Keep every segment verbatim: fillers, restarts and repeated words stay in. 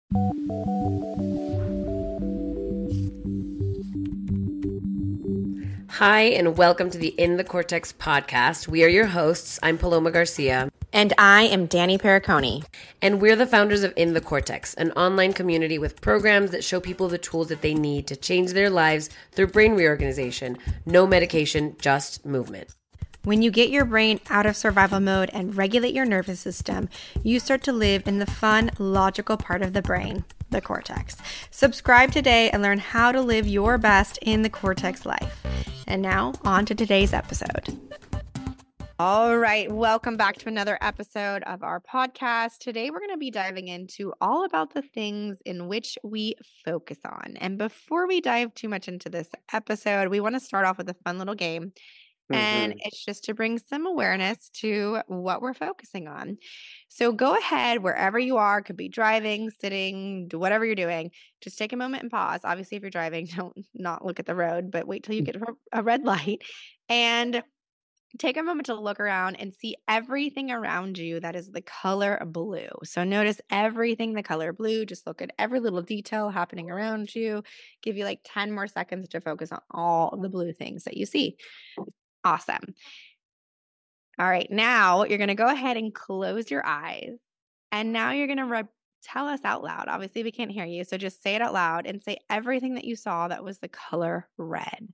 Hi, and welcome to the In the Cortex podcast. We are your hosts. I'm Paloma Garcia. And I am Danny Pericone. And we're the founders of In the Cortex, an online community with programs that show people the tools that they need to change their lives through brain reorganization. No medication, just movement. When you get your brain out of survival mode and regulate your nervous system, you start to live in the fun, logical part of the brain, the cortex. Subscribe today and learn how to live your best in the cortex life. And now, on to today's episode. All right, welcome back to another episode of our podcast. Today, we're going to be diving into all about the things in which we focus on. And before we dive too much into this episode, we want to start off with a fun little game. And mm-hmm. It's just to bring some awareness to what we're focusing on. So go ahead, wherever you are, could be driving, sitting, do whatever you're doing. Just take a moment and pause. Obviously, if you're driving, don't not look at the road, but wait till you get a red light and take a moment to look around and see everything around you that is the color blue. So notice everything the color blue. Just look at every little detail happening around you. Give you like ten more seconds to focus on all the blue things that you see. Awesome. All right. Now you're going to go ahead and close your eyes. And now you're going to re- tell us out loud. Obviously, we can't hear you. So just say it out loud and say everything that you saw that was the color red.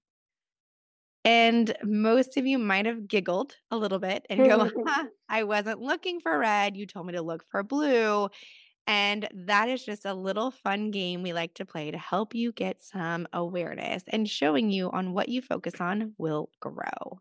And most of you might have giggled a little bit and go, huh, I wasn't looking for red. You told me to look for blue. And that is just a little fun game we like to play to help you get some awareness, and showing you on what you focus on will grow.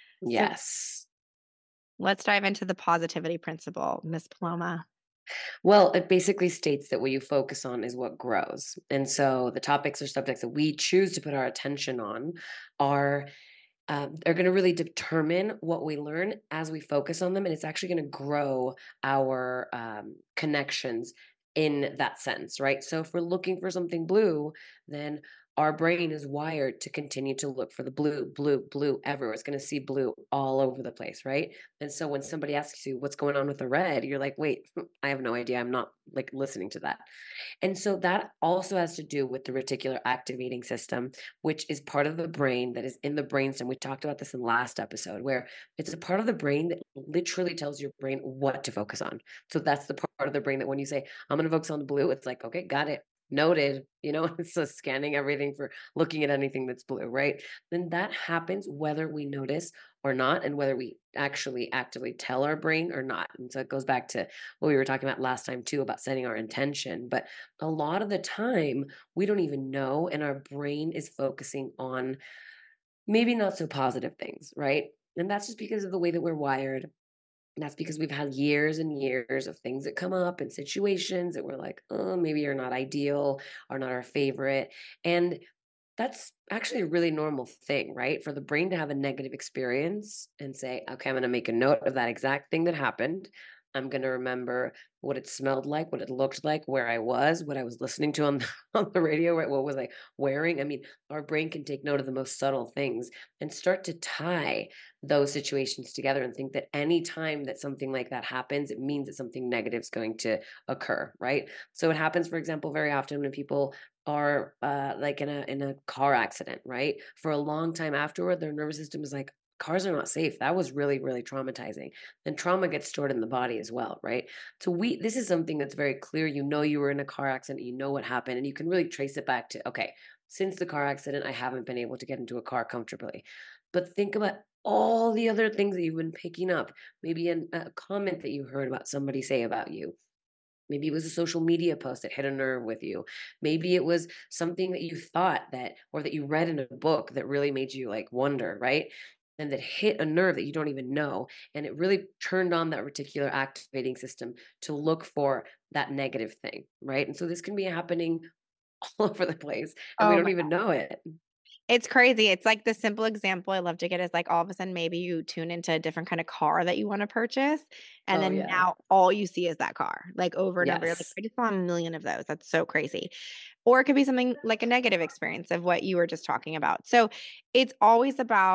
Yes. So let's dive into the positivity principle, Miss Paloma. Well, it basically states that what you focus on is what grows. And so the topics or subjects that we choose to put our attention on are Um, are going to really determine what we learn as we focus on them. And it's actually going to grow our um, connections in that sense, right? So if we're looking for something blue, then our brain is wired to continue to look for the blue, blue, blue everywhere. It's going to see blue all over the place, right? And so when somebody asks you what's going on with the red, you're like, wait, I have no idea. I'm not like listening to that. And so that also has to do with the reticular activating system, which is part of the brain that is in the brainstem. We talked about this in the last episode, where it's a part of the brain that literally tells your brain what to focus on. So that's the part of the brain that when you say, I'm going to focus on the blue, it's like, okay, got it. Noted, you know, it's just scanning everything for looking at anything that's blue, right? Then that happens whether we notice or not, and whether we actually actively tell our brain or not. And so it goes back to what we were talking about last time too, about setting our intention. But a lot of the time we don't even know, and our brain is focusing on maybe not so positive things, right? And that's just because of the way that we're wired. And that's because we've had years and years of things that come up and situations that we're like, oh, maybe are not ideal, are not our favorite. And that's actually a really normal thing, right? For the brain to have a negative experience and say, okay, I'm going to make a note of that exact thing that happened. I'm going to remember what it smelled like, what it looked like, where I was, what I was listening to on the, on the radio, right? What was I wearing? I mean, our brain can take note of the most subtle things and start to tie those situations together and think that any time that something like that happens, it means that something negative is going to occur, right? So it happens, for example, very often when people are uh, like in a in a car accident, right? For a long time afterward, their nervous system is like, cars are not safe. That was really, really traumatizing. And trauma gets stored in the body as well, right? So we, this is something that's very clear. You know, you were in a car accident, you know what happened, and you can really trace it back to, okay, since the car accident, I haven't been able to get into a car comfortably. But think about all the other things that you've been picking up. Maybe an, a comment that you heard about somebody say about you. Maybe it was a social media post that hit a nerve with you. Maybe it was something that you thought that, or that you read in a book that really made you like wonder, right? And that hit a nerve that you don't even know. And it really turned on that reticular activating system to look for that negative thing, right? And so this can be happening all over the place, and oh we don't even God. know it. It's crazy. It's like the simple example I love to get is like all of a sudden maybe you tune into a different kind of car that you want to purchase. And oh, then yeah. now all you see is that car, like over and yes. over. Like, I just saw a million of those. That's so crazy. Or it could be something like a negative experience of what you were just talking about. So it's always about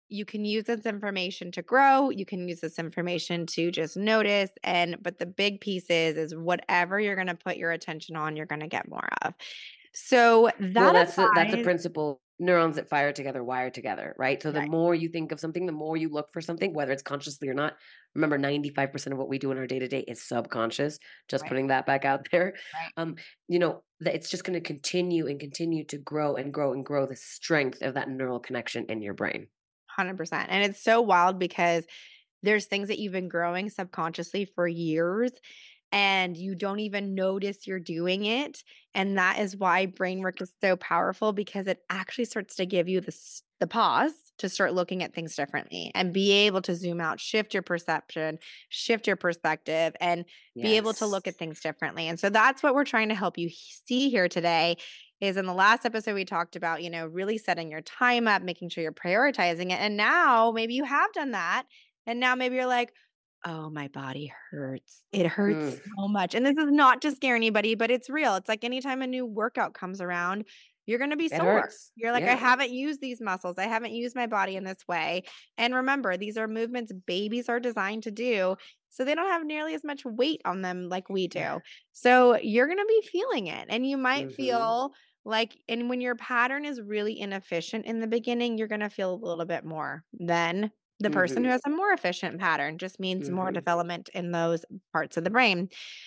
you can use this information to grow. You can use this information to just notice. And, but the big piece is, is whatever you're going to put your attention on, you're going to get more of. So Well, that that's the that's the applies. principle. Neurons that fire together wire together, right? So the Right. more you think of something, the more you look for something, whether it's consciously or not. Remember, ninety-five percent of what we do in our day-to-day is subconscious. Just Right. putting that back out there. Right. Um, you know, that it's just going to continue and continue to grow and grow and grow the strength of that neural connection in your brain. one hundred percent. And it's so wild because there's things that you've been growing subconsciously for years and you don't even notice you're doing it. And that is why brain work is so powerful, because it actually starts to give you the, s- the pause to start looking at things differently and be able to zoom out, shift your perception, shift your perspective, and be able to Yes. look at things differently. And so that's what we're trying to help you he- see here today. Is in the last episode, we talked about, you know, really setting your time up, making sure you're prioritizing it. And now maybe you have done that. And now maybe you're like, oh, my body hurts. It hurts Mm, so much. And this is not to scare anybody, but it's real. It's like anytime a new workout comes around, you're going to be it sore. hurts. You're like, I Yeah. haven't used these muscles. I haven't used my body in this way. And remember, these are movements babies are designed to do. So they don't have nearly as much weight on them like we do. So you're going to be feeling it. And you might Mm-hmm. feel like, and when your pattern is really inefficient in the beginning, you're going to feel a little bit more than the person who Mm-hmm. has a more efficient pattern. Just means more Mm-hmm. development in those parts of the brain.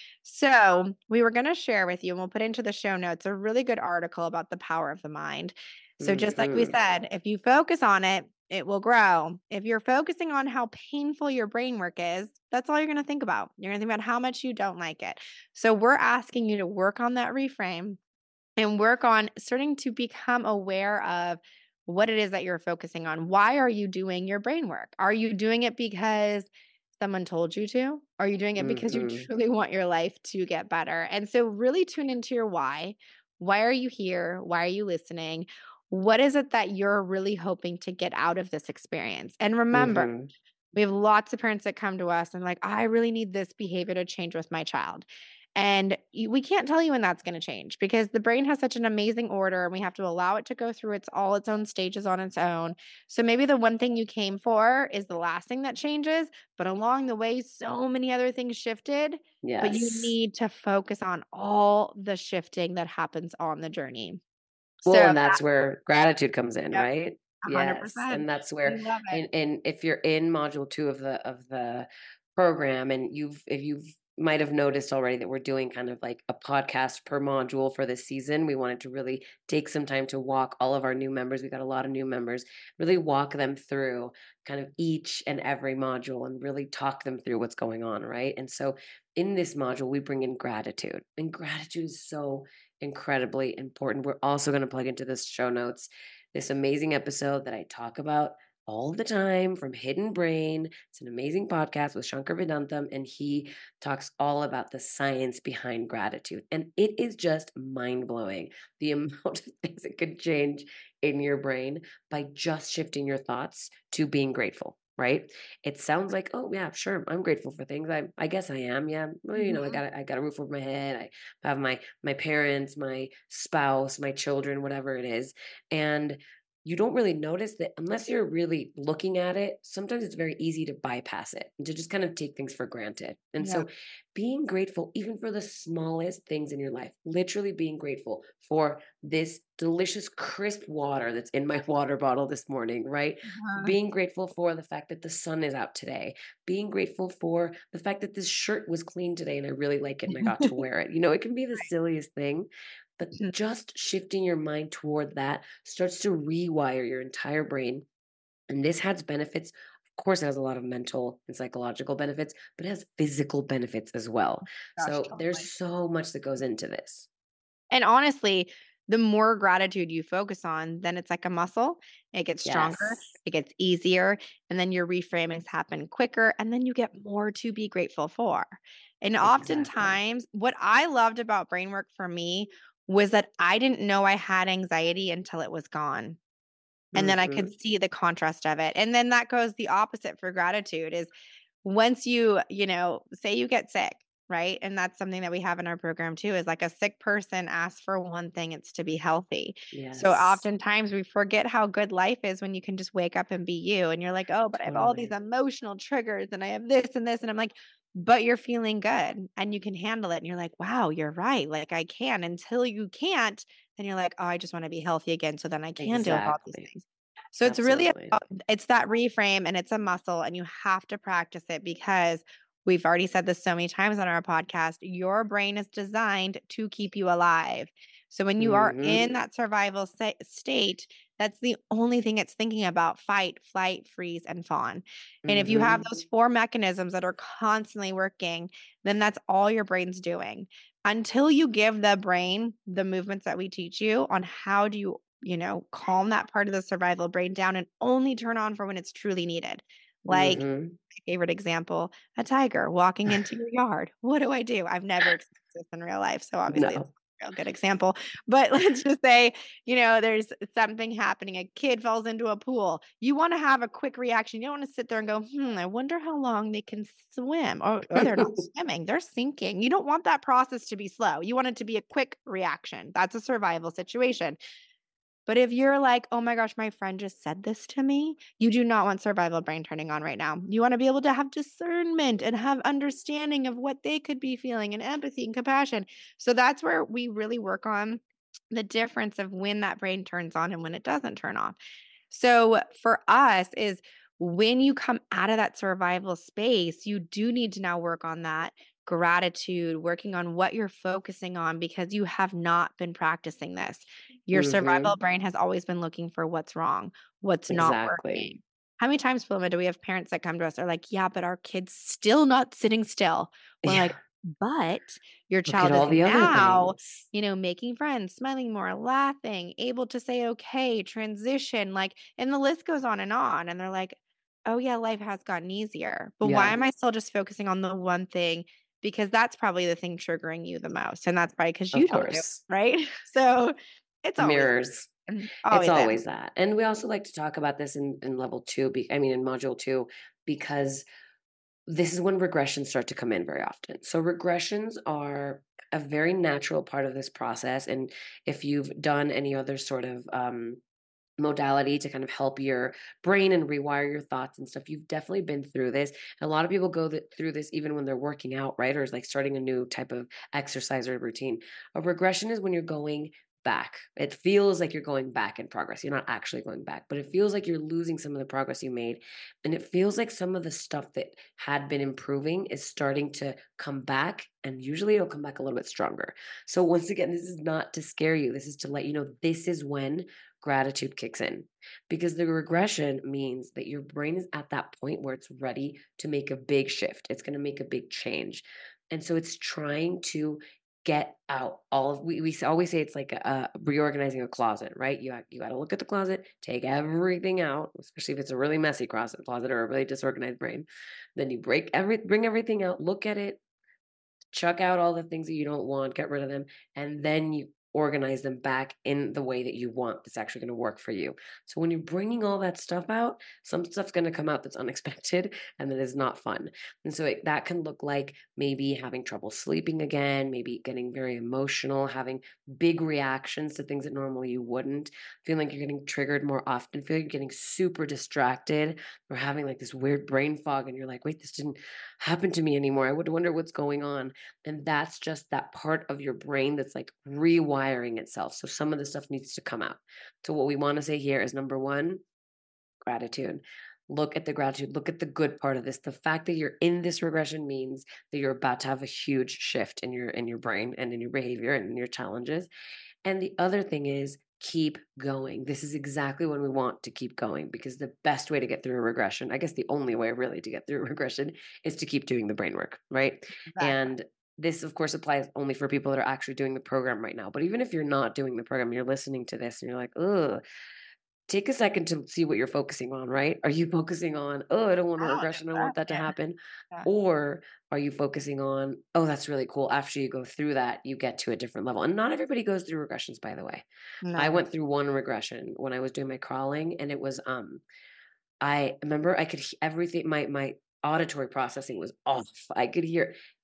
So, we were going to share with you, and we'll put into the show notes a really good article about the power of the mind. So, just like we Mm-hmm. said, if you focus on it, it will grow. If you're focusing on how painful your brain work is, that's all you're going to think about. You're going to think about how much you don't like it. So, we're asking you to work on that reframe and work on starting to become aware of what it is that you're focusing on. Why are you doing your brain work? Are you doing it because someone told you to? Are you doing it because you Mm-hmm. truly want your life to get better? And so, really tune into your why. Why are you here? Why are you listening? What is it that you're really hoping to get out of this experience? And remember, Mm-hmm. we have lots of parents that come to us and like, I really need this behavior to change with my child. And you, we can't tell you when that's going to change because the brain has such an amazing order and we have to allow it to go through its all its own stages on its own. So maybe the one thing you came for is the last thing that changes, but along the way, so many other things shifted. But you Yes. need to focus on all the shifting that happens on the journey. So, Well, that, and that's where gratitude comes in, yep, right? Yes, one hundred percent. and that's We where love it. and and if you're in module two of the of the program and you've if you've might have noticed already that we're doing kind of like a podcast per module for this season. We wanted to really take some time to walk all of our new members. We got a lot of new members, really walk them through kind of each and every module and really talk them through what's going on, right? And so in this module, we bring in gratitude. And gratitude is so incredibly important. We're also going to plug into this show notes this amazing episode that I talk about all the time from Hidden Brain. It's an amazing podcast with Shankar Vedantam, and he talks all about the science behind gratitude. And it is just mind blowing the amount of things it could change in your brain by just shifting your thoughts to being grateful. Right? It sounds like, oh yeah, sure, I'm grateful for things. I I guess I am. Yeah, well, you know, I Mhm. got I got a roof over my head. I have my my parents, my spouse, my children, whatever it is, and you don't really notice that unless you're really looking at it. Sometimes it's very easy to bypass it and to just kind of take things for granted. And Yeah. so, being grateful, even for the smallest things in your life, literally being grateful for this delicious, crisp water that's in my water bottle this morning, right? Uh-huh. Being grateful for the fact that the sun is out today, being grateful for the fact that this shirt was clean today and I really like it and I got to wear it. You know, it can be the silliest thing, but just shifting your mind toward that starts to rewire your entire brain. And this has benefits. Of course, it has a lot of mental and psychological benefits, but it has physical benefits as well. Gosh, So there's totally. so much that goes into this. And honestly, the more gratitude you focus on, then it's like a muscle. It gets stronger, Yes, it gets easier, and then your reframings happen quicker, and then you get more to be grateful for. And exactly. oftentimes, what I loved about brain work for me was that I didn't know I had anxiety until it was gone. And then I Hmm. could see the contrast of it. And then that goes the opposite for gratitude is once you, you know, say you get sick, right? And that's something that we have in our program too, is like a sick person asks for one thing, it's to be healthy. So Yes, oftentimes we forget how good life is when you can just wake up and be you. And you're like, oh, but I have all these totally. emotional triggers and I have this and this. And I'm like, but you're feeling good and you can handle it. And you're like, wow, you're right. Like I can. Until you can't, then you're like, oh, I just want to be healthy again. So then I can deal with all these Exactly. things. So it's really Absolutely. about, it's that reframe and it's a muscle and you have to practice it because we've already said this so many times on our podcast. Your brain is designed to keep you alive. So when you are Hmm. in that survival sta- state, that's the only thing it's thinking about: fight, flight, freeze, and fawn. And if you have Hmm. those four mechanisms that are constantly working, then that's all your brain's doing. Until you give the brain the movements that we teach you on how do you, you know, calm that part of the survival brain down and only turn on for when it's truly needed. Like Hmm. favorite example, a tiger walking into your yard. What do I do? I've never experienced this in real life, so obviously it's No. a real good example. But let's just say, you know, there's something happening. A kid falls into a pool. You want to have a quick reaction. You don't want to sit there and go, hmm, I wonder how long they can swim. Or, or they're not swimming, they're sinking. You don't want that process to be slow. You want it to be a quick reaction. That's a survival situation. But if you're like, oh my gosh, my friend just said this to me, you do not want survival brain turning on right now. You want to be able to have discernment and have understanding of what they could be feeling and empathy and compassion. So that's where we really work on the difference of when that brain turns on and when it doesn't turn on. So for us is when you come out of that survival space, you do need to now work on that gratitude, working on what you're focusing on because you have not been practicing this. Your survival Hmm. brain has always been looking for what's wrong, what's not Exactly. working. How many times, Paloma, do we have parents that come to us are like, yeah, but our kid's still not sitting still? We're Yeah. like, but your Look at child is all the other now, things. you know, making friends, smiling more, laughing, able to say okay, transition, like, and the list goes on and on. And they're like, oh, yeah, life has gotten easier. But why Yeah, am I still just focusing on the one thing? Because that's probably the thing triggering you the most. And that's probably because of you don't do it, course. right? So it's always, Mirrors. It's always in. always that. And we also like to talk about this in, in level two, be, I mean, in module two, because this is when regressions start to come in very often. So regressions are a very natural part of this process. And if you've done any other sort of um, modality to kind of help your brain and rewire your thoughts and stuff, you've definitely been through this. And a lot of people go th- through this even when they're working out, right? Or like starting a new type of exercise or routine. A regression is when you're going back. It feels like you're going back in progress. You're not actually going back, but it feels like you're losing some of the progress you made. And it feels like some of the stuff that had been improving is starting to come back. And usually it'll come back a little bit stronger. So, once again, this is not to scare you. This is to let you know this is when gratitude kicks in, because the regression means that your brain is at that point where it's ready to make a big shift. It's going to make a big change. And so it's trying to get out all of we, we always say it's like a, reorganizing a closet, right? You you got to look at the closet, take everything out, especially if it's a really messy closet closet or a really disorganized brain. Then you break every bring everything out, look at it, chuck out all the things that you don't want, get rid of them, and then you organize them back in the way that you want that's actually going to work for you. So when you're bringing all that stuff out, some stuff's going to come out that's unexpected and that is not fun. And so it, that can look like maybe having trouble sleeping again, maybe getting very emotional, having big reactions to things that normally you wouldn't, feeling like you're getting triggered more often, feeling like you're getting super distracted, or having like this weird brain fog and you're like, wait, this didn't happen to me anymore. I would wonder what's going on. And that's just that part of your brain that's like rewiring itself. So some of the stuff needs to come out. So what we want to say here is number one, gratitude. Look at the gratitude. Look at the good part of this. The fact that you're in this regression means that you're about to have a huge shift in your in your brain and in your behavior and in your challenges. And the other thing is keep going. This is exactly when we want to keep going, because the best way to get through a regression, I guess the only way really to get through a regression, is to keep doing the brain work, right? Exactly. And this, of course, applies only for people that are actually doing the program right now. But even if you're not doing the program, you're listening to this and you're like, ugh, take a second to see what you're focusing on, right? Are you focusing on, oh, I don't want a How does regression, I want that that to happen? happen? Yeah. Or are you focusing on, oh, that's really cool. After you go through that, you get to a different level. And not everybody goes through regressions, by the way. I No. went through one regression when I was doing my crawling, and it was um I remember I could he- everything my my auditory processing was off. I could hear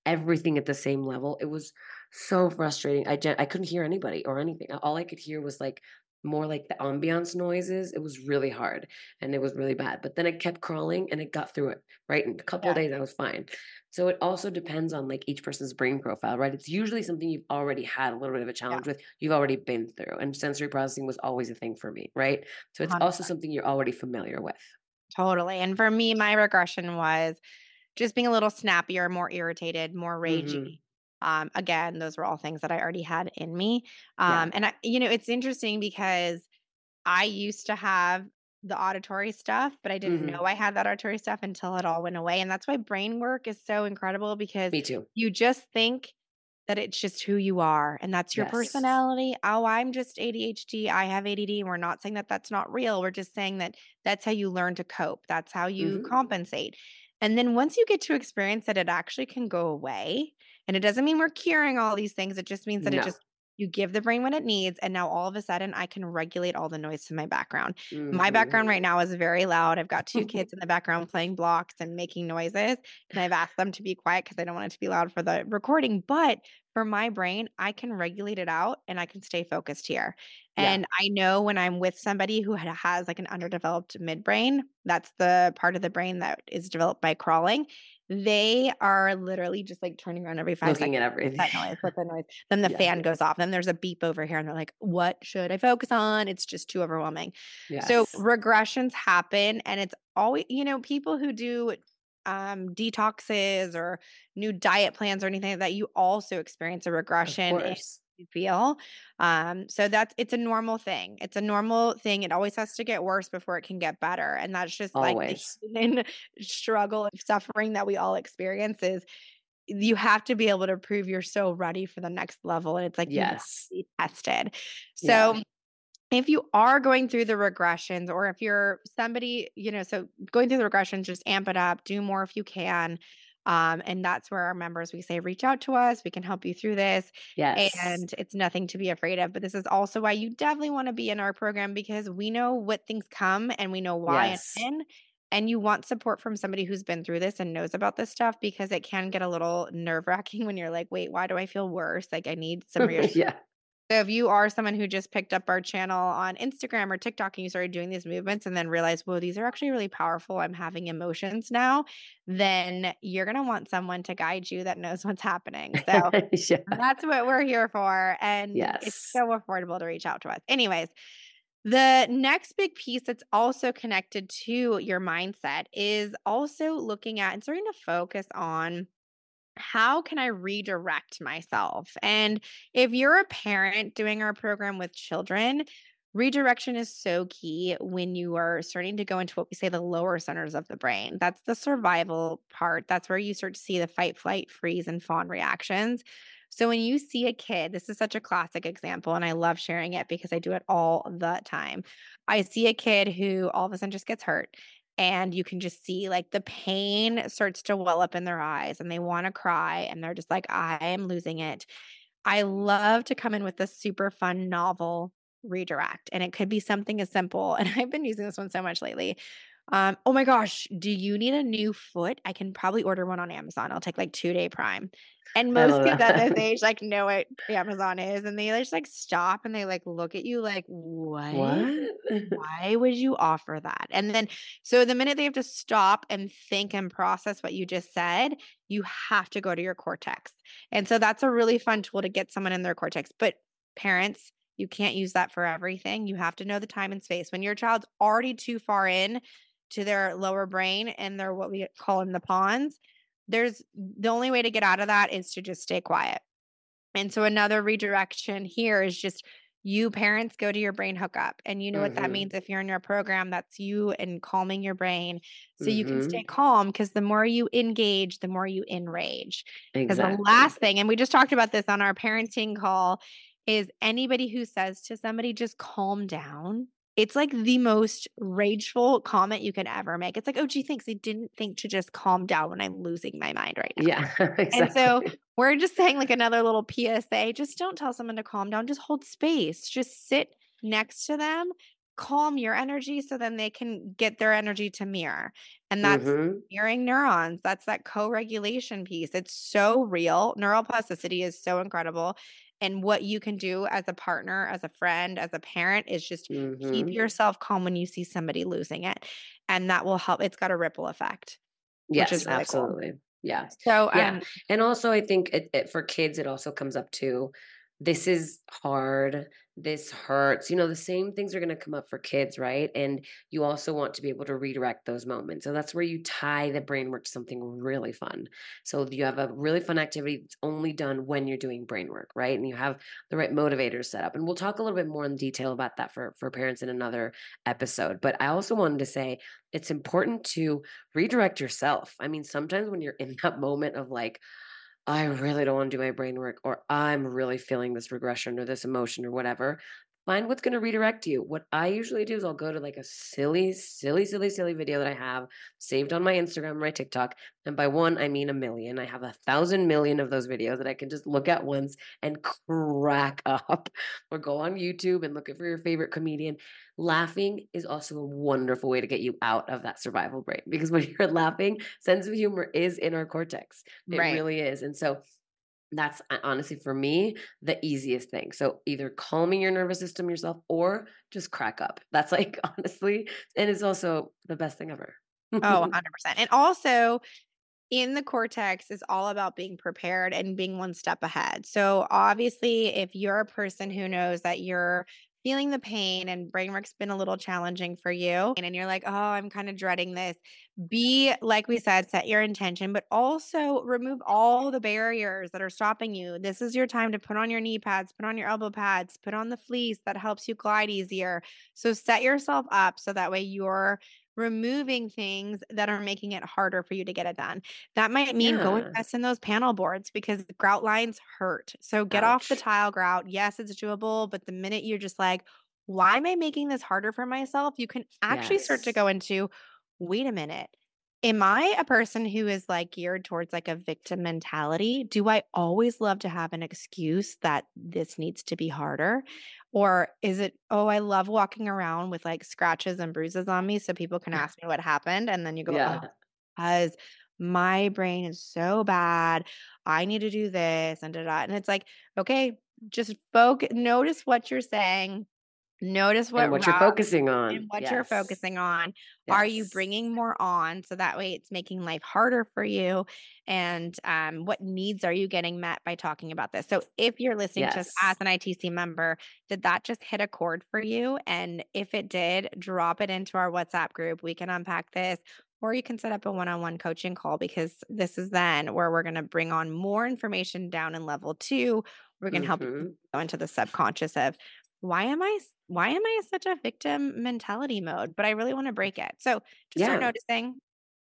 everything at the same level. It was so frustrating. I gen- I couldn't hear anybody or anything. All I could hear was like more like the ambiance noises. It was really hard and it was really bad. But then I kept crawling and it got through it. Right. In a couple of Yeah. days, I was fine. So it also depends on like each person's brain profile, right? It's usually something you've already had a little bit of a Yeah. challenge with, you've already been through. And sensory processing was always a thing for me, right? So it's also one hundred percent. something you're already familiar with. Totally. And for me, my regression was just being a little snappier, more irritated, more Hmm. ragey. Um, again, those were all things that I already had in me. Yeah. Um, and I, you know, it's interesting because I used to have the auditory stuff, but I didn't know Hmm. I had that auditory stuff until it all went away. And that's why brain work is so incredible because Me too. you just think that it's just who you are and that's your Yes. personality. Oh, I'm just A D H D. I have A D D. We're not saying that that's not real. We're just saying that that's how you learn to cope. That's how you Hmm. compensate. And then once you get to experience that, it actually can go away. And it doesn't mean we're curing all these things. It just means that it No. just, you give the brain what it needs. And now all of a sudden, I can regulate all the noise in my background. My Hmm. background right now is very loud. I've got two kids in the background playing blocks and making noises. And I've asked them to be quiet because I don't want it to be loud for the recording. But for my brain, I can regulate it out and I can stay focused here. Yeah. And I know when I'm with somebody who ha- has like an underdeveloped midbrain, that's the part of the brain that is developed by crawling. They are literally just like turning around every five Looking at seconds. everything. That noise, what's the noise? Then the Yeah. fan goes off. Then there's a beep over here, and they're like, "What should I focus on?" It's just too overwhelming. So Yes. regressions happen, and it's always, you know, people who do um detoxes or new diet plans or anything like that, you also experience a Of regression in course. you feel. Um, so that's it's a normal thing. It's a normal thing. It always has to get worse before it can get better. And that's just like the Always. human struggle and suffering that we all experience is you have to be able to prove you're so ready for the next level. And it's like you have to Yes. be tested. Yeah. So if you are going through the regressions or if you're somebody, you know, so going through the regressions, just amp it up, do more if you can. Um, and that's where our members, we say, reach out to us. We can help you through this. Yes. And it's nothing to be afraid of. But this is also why you definitely want to be in our program because we know what things come and we know why and Yes. when. And you want support from somebody who's been through this and knows about this stuff because it can get a little nerve wracking when you're like, wait, why do I feel worse? Like I need some reassurance. Yeah. So if you are someone who just picked up our channel on Instagram or TikTok and you started doing these movements and then realized, whoa, these are actually really powerful. I'm having emotions now, then you're going to want someone to guide you that knows what's happening. So Yeah. that's what we're here for. And it's Yes. so affordable to reach out to us. Anyways, the next big piece that's also connected to your mindset is also looking at and starting to focus on how can I redirect myself? And if you're a parent doing our program with children, redirection is so key when you are starting to go into what we say the lower centers of the brain. That's the survival part. That's where you start to see the fight, flight, freeze, and fawn reactions. So when you see a kid, this is such a classic example, and I love sharing it because I do it all the time. I see a kid who all of a sudden just gets hurt and you can just see like the pain starts to well up in their eyes and they want to cry and they're just like, I am losing it. I love to come in with this super fun novel redirect. And it could be something as simple. And I've been using this one so much lately. Um, oh my gosh, do you need a new foot? I can probably order one on Amazon. I'll take like two day prime. And I most love kids at this that. age like know what Amazon is. And they just like stop and they like look at you like, what? What? Why would you offer that? And then, so the minute they have to stop and think and process what you just said, you have to go to your cortex. And so that's a really fun tool to get someone in their cortex. But parents, you can't use that for everything. You have to know the time and space. When your child's already too far in to their lower brain and they're what we call in the pawns, there's the only way to get out of that is to just stay quiet. And so another redirection here is just you parents go to your brain hookup. And you know what that Mhm. means if you're in your program, that's you and calming your brain so you can stay Mhm. calm because the more you engage, the more you enrage. Because the Exactly. last thing, and we just talked about this on our parenting call, is anybody who says to somebody, just calm down. It's like the most rageful comment you can ever make. It's like, oh, gee, thanks. I didn't think to just calm down when I'm losing my mind right now. Yeah, And so exactly. we're just saying like another little P S A, just don't tell someone to calm down, just hold space. Just sit next to them, calm your energy so then they can get their energy to mirror. And that's Mhm. mirroring neurons. That's that co-regulation piece. It's so real. Neuroplasticity is so incredible. And what you can do as a partner, as a friend, as a parent is just keep Mhm. yourself calm when you see somebody losing it. And that will help. It's got a ripple effect, which is Yes, really cool. absolutely. Yeah. So, Yeah. um, And also I think it, it for kids it also comes up to this is hard, this hurts. You know, the same things are going to come up for kids, right? And you also want to be able to redirect those moments. So that's where you tie the brain work to something really fun. So you have a really fun activity that's only done when you're doing brain work, right? And you have the right motivators set up. And we'll talk a little bit more in detail about that for for parents in another episode. But I also wanted to say it's important to redirect yourself. I mean, sometimes when you're in that moment of like, I really don't want to do my brain work, or I'm really feeling this regression or this emotion or whatever, find what's going to redirect you. What I usually do is I'll go to like a silly, silly, silly, silly video that I have saved on my Instagram or my TikTok. And by one, I mean a million. I have a thousand million of those videos that I can just look at once and crack up, or go on YouTube and look for your favorite comedian. Laughing is also a wonderful way to get you out of that survival brain, because when you're laughing, sense of humor is in our cortex. It right. really is. And so that's uh, honestly for me the easiest thing. So either calming your nervous system yourself or just crack up. That's like honestly, and it's also the best thing ever. Oh, one hundred percent. And also, in the cortex is all about being prepared and being one step ahead. So obviously, if you're a person who knows that you're feeling the pain and brain work's been a little challenging for you and you're like, oh, I'm kind of dreading this, be like we said, set your intention, but also remove all the barriers that are stopping you. This is your time to put on your knee pads, put on your elbow pads, put on the fleece that helps you glide easier. So set yourself up so that way you're removing things that are making it harder for you to get it done. That might mean go Yeah. invest in those panel boards because the grout lines hurt. So get off the Ouch. tile grout. Yes, it's doable, but the minute you're just like, why am I making this harder for myself? You can actually start to Yes. go into, wait a minute. Am I a person who is like geared towards like a victim mentality? Do I always love to have an excuse that this needs to be harder? Or is it, oh, I love walking around with like scratches and bruises on me so people can ask me what happened? And then you go, oh, Yeah. because my brain is so bad. I need to do this and da da. And it's like, okay, just focus, notice what you're saying, notice And what what you're route focusing and on. what you're Yes. focusing on. Are you Yes. bringing more on so that way it's making life harder for you? And um, what needs are you getting met by talking about this? So, if you're listening to us as Yes. an I T C member, did that just hit a chord for you? And if it did, drop it into our WhatsApp group. We can unpack this. Or you can set up a one on one coaching call because this is then where we're going to bring on more information down in level two. We're going to help you Mhm. go into the subconscious of why am I why am I such a victim mentality mode? But I really want to break it. So just start Yeah. noticing.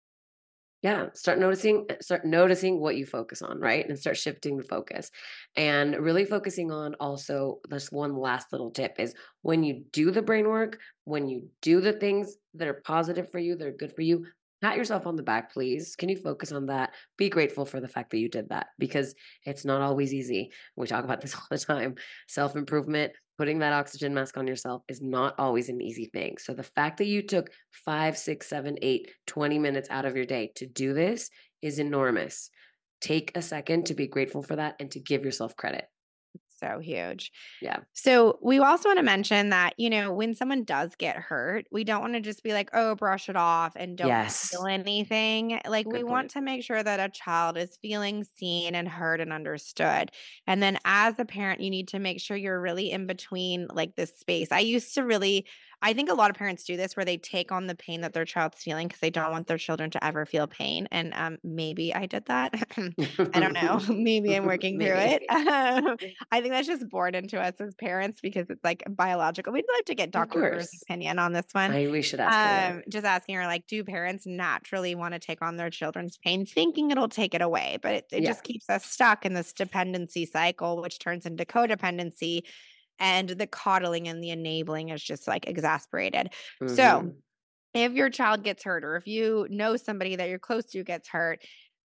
Yeah, start noticing uh, start noticing what you focus on, right? And start shifting the focus. And really focusing on also this one last little tip is when you do the brain work, when you do the things that are positive for you, that are good for you, pat yourself on the back, please. Can you focus on that? Be grateful for the fact that you did that, because it's not always easy. We talk about this all the time. Self-improvement, putting that oxygen mask on yourself is not always an easy thing. So the fact that you took five, six, seven, eight, twenty minutes out of your day to do this is enormous. Take a second to be grateful for that and to give yourself credit. So huge. Yeah. So we also want to mention that, you know, when someone does get hurt, we don't want to just be like, oh, brush it off and don't feel Yes. anything. Like we Good want point. to make sure that a child is feeling seen and heard and understood. And then as a parent, you need to make sure you're really in between like this space. I used to really, I think a lot of parents do this where they take on the pain that their child's feeling because they don't want their children to ever feel pain. And um, maybe I did that. I don't know. Maybe I'm working through it. Maybe. I think that's just born into us as parents because it's like biological. We'd love to get Of doctor Ruth's course. opinion on this one. I we should ask her, yeah. Um, just asking her, like, do parents naturally want to take on their children's pain, thinking it'll take it away? But it, it Yeah. just keeps us stuck in this dependency cycle, which turns into codependency. And the coddling and the enabling is just like exasperated. So Mhm. if your child gets hurt, or if you know somebody that you're close to gets hurt,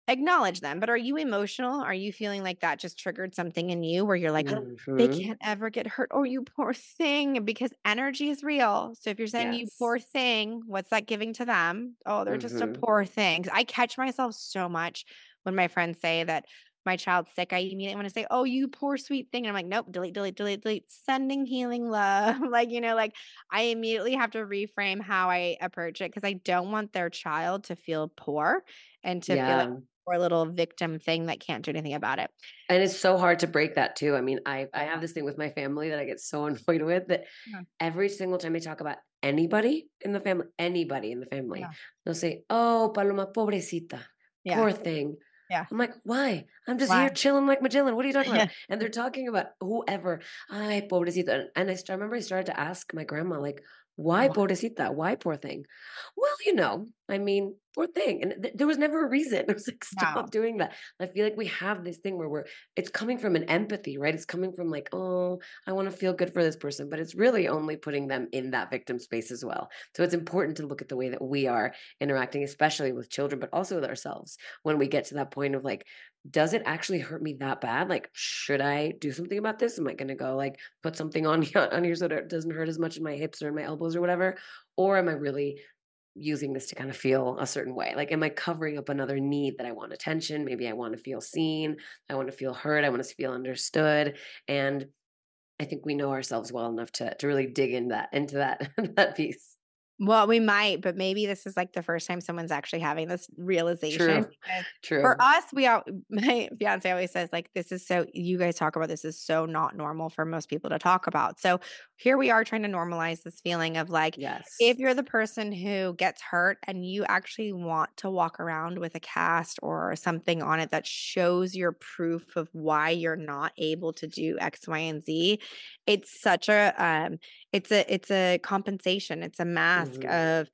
acknowledge them. But are you emotional? Are you feeling like that just triggered something in you where you're like, "Oh, they Mhm. can't ever get hurt. Oh, you poor thing," because energy is real. So if you're saying you Yes. poor thing, what's that giving to them? Oh, they're just a Mhm. poor thing. I catch myself so much when my friends say that my child's sick. I immediately want to say, "Oh, you poor sweet thing." And I'm like, "Nope, delete, delete, delete, delete. Sending healing love." Like, you know, like I immediately have to reframe how I approach it because I don't want their child to feel poor and to feel like Yeah. poor little victim thing that can't do anything about it. And it's so hard to break that too. I mean, I I have this thing with my family that I get so annoyed with that Yeah. every single time they talk about anybody in the family, anybody in the family, Yeah. they'll say, "Oh, Paloma, pobrecita, Yeah. poor thing." Yeah. I'm like, "Why? I'm just here Why? chilling like Magellan. What are you talking Yeah. about?" And they're talking about whoever. Ay, pobrecita. And and I st- remember I started to ask my grandma, like, "Why Why? pobrecita? Why poor thing?" Well, you know, I mean, poor thing. And th- there was never a reason. I was like, No. "Stop doing that." I feel like we have this thing where we're it's coming from an empathy, right? It's coming from like, oh, I want to feel good for this person, but it's really only putting them in that victim space as well. So it's important to look at the way that we are interacting, especially with children, but also with ourselves when we get to that point of like, does it actually hurt me that bad? Like, should I do something about this? Am I going to go like put something on on here so that it doesn't hurt as much in my hips or in my elbows or whatever? Or am I really using this to kind of feel a certain way? Like, am I covering up another need that I want attention? Maybe I want to feel seen. I want to feel heard. I want to feel understood. And I think we know ourselves well enough to to really dig in that into that that piece. Well, we might, but maybe this is like the first time someone's actually having this realization True. because for True. us, we all my fiance always says, like, this is so you guys talk about this is so not normal for most people to talk about. So here we are trying to normalize this feeling of like, if Yes. you're the person who gets hurt and you actually want to walk around with a cast or something on it that shows your proof of why you're not able to do X, Y, and Z, it's such a um it's a it's a compensation, it's a mask Mhm. of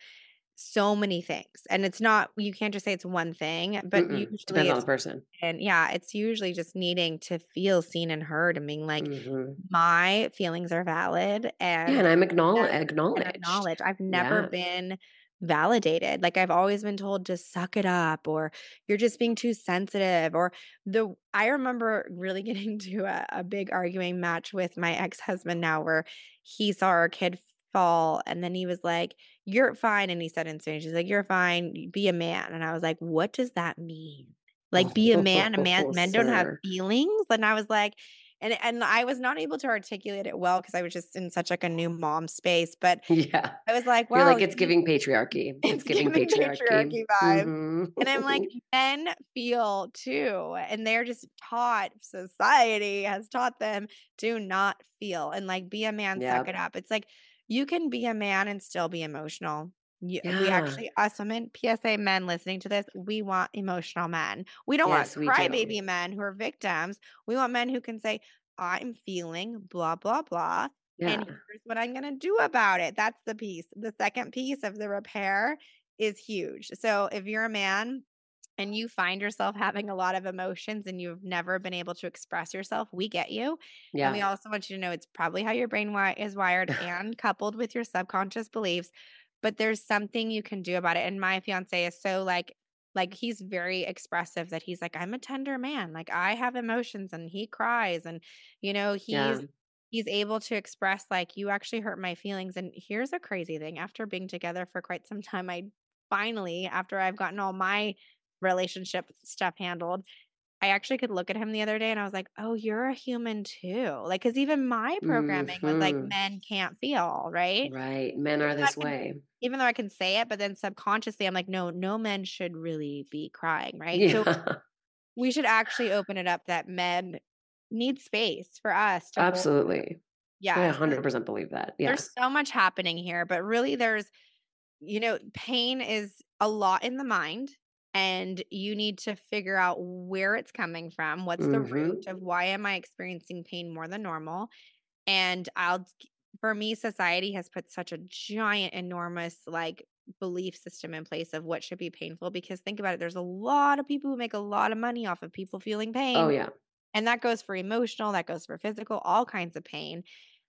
so many things, and it's not you can't just say it's one thing, but Mm-mm. usually Depends on the it's person. and yeah, it's usually just needing to feel seen and heard and being like, Mhm. "My feelings are valid," Yeah, and and I'm nev acknowle and acknowledged. acknowledged. I've never Yeah. been validated, like, I've always been told to suck it up or you're just being too sensitive or the I remember really getting to a a big arguing match with my ex-husband now where he saw our kid fall and then he was like, "You're fine," and he said in Spanish, he's like, "You're fine, be a man," and I was like, "What does that mean?" Like, be a man, a man Oh, men don't have sir. feelings? And I was like and and I was not able to articulate it well because I was just in such, like, a new mom space, but Yeah. I was like, You're "Wow, like, "It's he" giving patriarchy. It's it's giving giving patriarchy." patriarchy vibes. Mhm. And I'm like, men feel too, and they're just taught society has taught them to not feel and, like, be a man, suck Yep. it up. It's like, you can be a man and still be emotional. You we Yeah. actually us women, P S A men listening to this, we want emotional men. We don't want Yes, we do. crybaby men who are victims. We want men who can say, "I'm feeling blah, blah, blah, and Yeah. here's what I'm gonna do about it." That's the piece. The second piece of the repair is huge. So if you're a man and you find yourself having a lot of emotions and you've never been able to express yourself, we get you. And we Yeah. also want you to know it's probably how your brain wi- is wired and coupled with your subconscious beliefs. But there's something you can do about it. And my fiance is so like, like he's very expressive that he's like, I'm a tender man. Like I have emotions and he cries and you know, Yeah. he's he's able to express like you actually hurt my feelings. And here's a crazy thing. After being together for quite some time, I finally, after I've gotten all my relationship stuff handled, I actually could look at him the other day and I was like, "Oh, you're a human too." Like, cause even my programming was like, Mhm. men can't feel, right? Right. Men Even are though I this can way. even though I can say it, but then subconsciously I'm like, "No, no men should really be crying," right? So Yeah. we should actually open it up that men need space for us to hold. Absolutely. I Yes, one hundred percent believe that. Yeah. there's so much happening here, but really there's you know, pain is a lot in the mind, and you need to figure out where it's coming from. What's the root Mhm. of why am I experiencing pain more than normal? And I'll, for me, society has put such a giant, enormous, like, belief system in place of what should be painful. Because think about it, there's a lot of people who make a lot of money off of people feeling Oh, pain. yeah. And that goes for emotional, that goes for physical, all kinds of pain.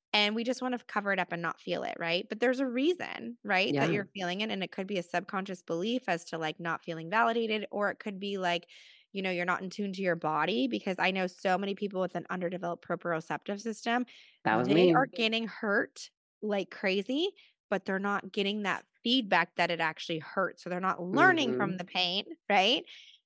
And we just want to cover it up and not feel it, right? But there's a reason, right, that Yeah. you're feeling it. And it could be a subconscious belief as to like not feeling validated, or it could be like, you know, you're not in tune to your body, because I know so many people with an underdeveloped proprioceptive system, That was they me. are getting hurt like crazy, but they're not getting that feedback that it actually hurts. So they're not learning from Mhm. the pain, right?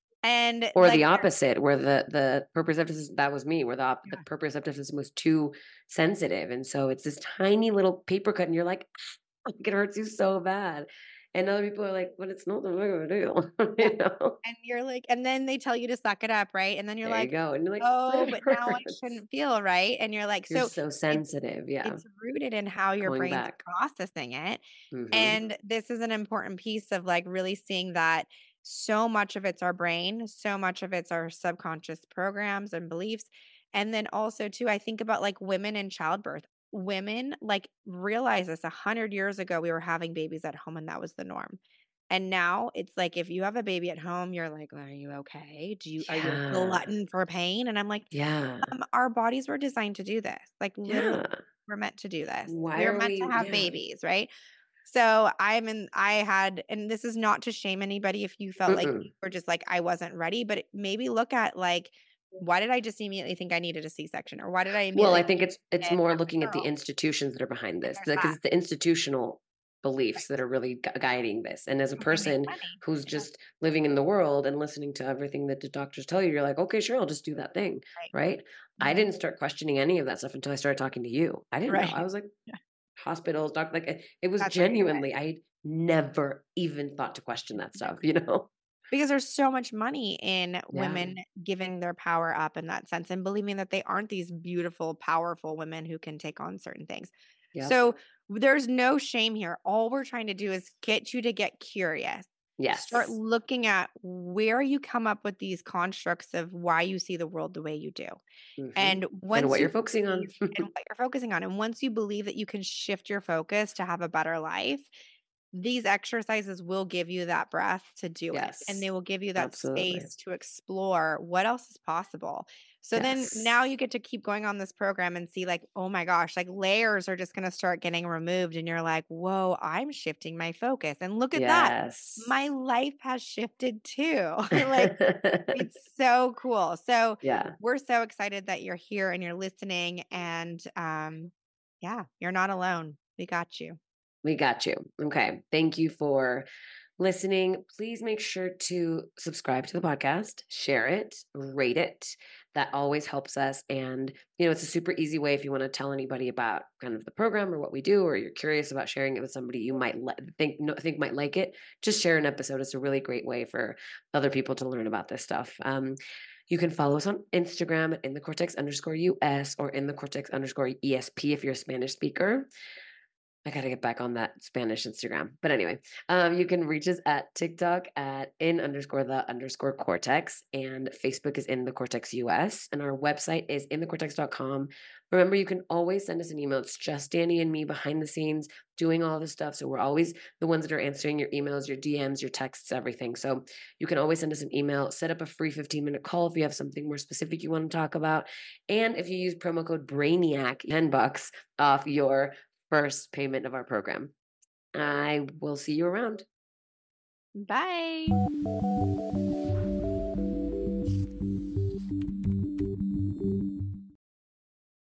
And Or like, the opposite, where the the proprioceptive system, that was me, where the op the yeah, proprioceptive system was too sensitive, and so it's this tiny little paper cut, and you're like, "Ah," it hurts you so bad, and other people are like, "But it's not that big of a deal," yeah. you know? And you're like, and then they tell you to suck it up, right? And then you're There you like, go, and you're like, "But oh, it but now I hurts." shouldn't feel right. And you're like, You're so so it's sensitive, yeah, it's rooted in how your going brain's back. processing it. Mhm. And this is an important piece of like really seeing that so much of it's our brain, so much of it's our subconscious programs and beliefs. And then also too, I think about like women in childbirth. Women like realize this a hundred years ago, we were having babies at home and that was the norm. And now it's like if you have a baby at home, you're like, "Are you okay? Do you are you a Yeah, glutton for pain?" And I'm like, yeah, um, "Our bodies were designed to do this. Like literally, yeah. we're meant to do this. Why We are are meant to we have yeah. babies, right?" So I'm in I had, and this is not to shame anybody if you felt like you Mm-mm. were just like, I wasn't ready, but maybe look at like, why did I just immediately think I needed a C-section? Or why did I Well, I immediately think it's it's think more an looking at the epidural? institutions that are behind And this, there's because that. it's the institutional beliefs that Right. are really gu guiding this, and as a So they make person money. who's Yeah. just living in the world and listening to everything that the doctors tell you, you're like, "Okay, sure, I'll just do that thing," Right. right? I Mhm. didn't start questioning any of that stuff until I started talking to you. I didn't know. I Right. was like, Yeah. hospitals, doc like, it it was That's what you're saying. genuinely I never even thought to question that stuff, you know? Because there's so much money in Yeah. women giving their power up in that sense and believing that they aren't these beautiful, powerful women who can take on certain things. Yep. So there's no shame here. All we're trying to do is get you to get curious. Start Yes. looking at where you come up with these constructs of why you see the world the way you do. Mhm. And And once what you you're focusing on. believe and what you're focusing on, and once you believe that you can shift your focus to have a better life, these exercises will give you that breath to do it. And they Yes. will give you that Absolutely. space to explore what else is possible. So then now Yes. you get to keep going on this program and see, like, oh my gosh, like layers are just going to start getting removed. And you're like, whoa, I'm shifting my focus. And look at that. My Yes. life has shifted too. Like, it's so cool. So Yeah, we're so excited that you're here and you're listening. And um, yeah, you're not alone. We got you. we got you. Okay. Thank you for listening. Please make sure to subscribe to the podcast, share it, rate it. That always helps us. And, you know, it's a super easy way if you want to tell anybody about kind of the program or what we do, or you're curious about sharing it with somebody you might le- think no, think might like it. Just share an episode. It's a really great way for other people to learn about this stuff. Um, you can follow us on Instagram at in the cortex underscore U S or in the cortex underscore E S P if you're a Spanish speaker. I gotta get back on that Spanish Instagram. But anyway, um, you can reach us at TikTok at in underscore the underscore cortex, and Facebook is in the cortex U S, and our website is in the cortex dot com. Remember, you can always send us an email. It's just Danny and me behind the scenes doing all this stuff. So we're always the ones that are answering your emails, your D Ms, your texts, everything. So you can always send us an email, set up a free fifteen minute call if you have something more specific you want to talk about. And if you use promo code BRAINIAC, ten bucks off your first payment of our program. I will see you around. Bye.